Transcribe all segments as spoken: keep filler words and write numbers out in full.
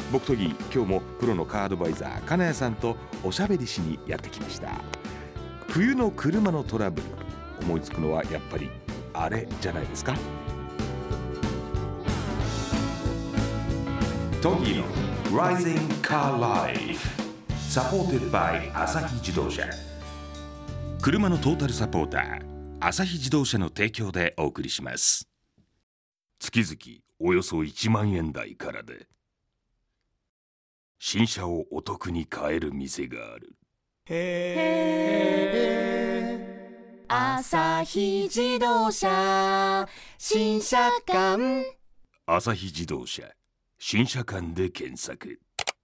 僕とぎ今日もプロのカーアドバイザー金谷さんとおしゃべりしにやってきました。冬の車のトラブル、思いつくのはやっぱりあれじゃないですか。トギの Rising Car Life Supported by アサヒ自動車。車のトータルサポーターアサヒ自動車の提供でお送りします。月々およそいちまんえん台からで新車をお得に買える店がある。 へーアサヒ自動車新車館。 アサヒ自動車新車館で検索。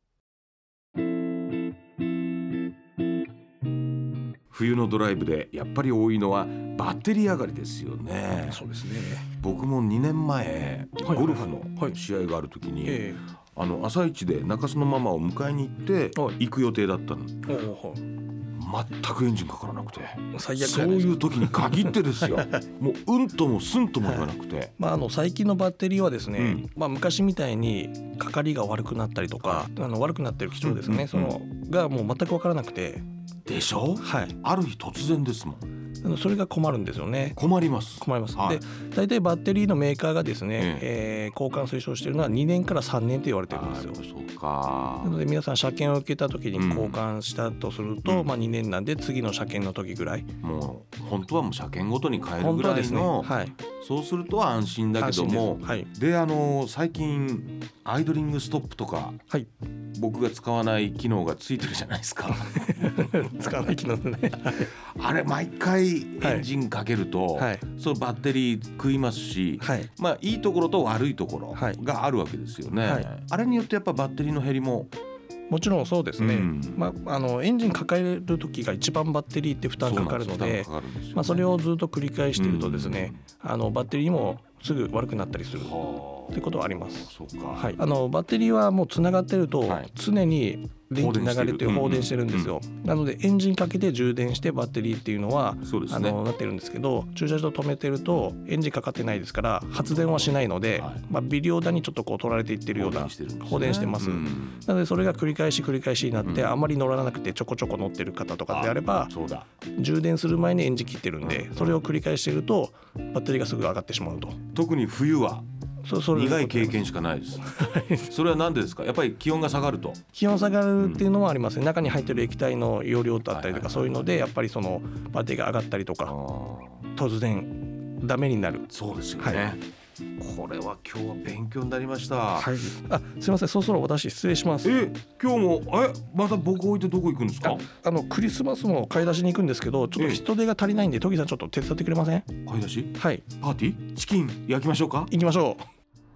冬のドライブでやっぱり多いのはバッテリー上がりですよね。 そうですね。 僕もにねんまえ、 はい、 ゴルフの試合がある時に、 えー、 あの朝一で中洲のママを迎えに行って行く予定だったの。全くエンジンかからなくて、 最悪そういう時に限ってですよもううんともすんとも言わなくて、はい、 まあ、あの最近のバッテリーはですね、うんまあ、昔みたいにかかりが悪くなったりとか、あの悪くなってる機種ですね、うんうん、そのがもう全く分からなくて。 でしょ、はい、ある日突然ですもん。 それが困るんですよね。 困ります困ります、はい、で大体バッテリーのメーカーがですね、ええー、交換推奨しているのはにねんからさんねんと言われてるんですよ。 そうか。 なので皆さん車検を受けた時に交換したとすると、うんまあ、にねんなんで次の車検の時ぐらい、 もう本当はもう車検ごとに変えるぐらいの、ねはい、そうすると安心だけども、で、はい、であの最近アイドリングストップとか、はい、僕が使わない機能がついてるじゃないですか使わない機能ねあれ毎回エンジンかけると、はい、そのバッテリー食いますし、はい、まあいいところと悪いところがあるわけですよね、はい、あれによってやっぱバッテリーの減りももちろんそうですね、うんまあ、あのエンジン抱える時が一番バッテリーって負担かかるの で, で、ねまあ、それをずっと繰り返しているとですね、うん、あのバッテリーもすぐ悪くなったりするってことはあります。 そうか、 はい、あのバッテリーはもうつながってると常に電気流れて放電してるんですよ、うんうん、なのでエンジンかけて充電してバッテリーっていうのはそうです、ね、あのなってるんですけど、駐車場止めてるとエンジンかかってないですから発電はしないので、はいまあ、微量だにちょっとこう取られていってるような放電してるんですね、放電してます、うん、なのでそれが繰り返し繰り返しになって、うん、あまり乗らなくてちょこちょこ乗ってる方とかであればそうだ充電する前にエンジン切ってるんで、それを繰り返しているとバッテリーがすぐ上がってしまうと。 特に冬はそそ苦い経験しかないですそれは何でですか。やっぱり気温が下がると気温下がるっていうのもありますね、うん、中に入ってる液体の容量だったりとか、そういうのでやっぱりそのバッテリーが上がったりとか突然ダメになる。 そうですよね、はい、これは今日は勉強になりました、はい、 あすいません、そろそろ私失礼します。 え今日もえまた僕置いてどこ行くんですか。 あ, あのクリスマスの買い出しに行くんですけど、ちょっと人手が足りないんでトギさんちょっと手伝ってくれません。 買い出し、 はい、 パーティーチキン焼きましょうか。 行きましょう。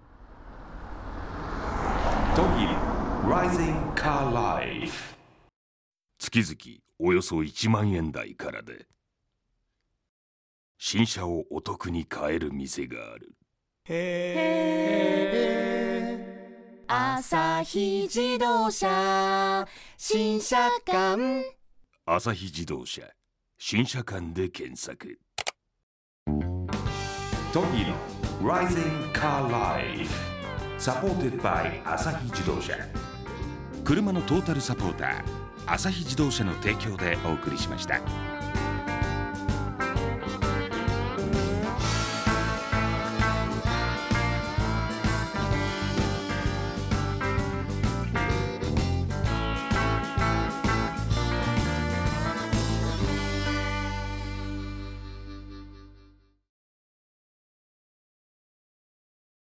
トギ Rising Car Life 月々およそいちまんえん台からで新車をお得に買える店がある。 へーアサヒ自動車新車館。 アサヒ自動車新車館で検索。トギの Rising Car Life Supported by アサヒ自動車。車のトータルサポーターアサヒ自動車の提供でお送りしました。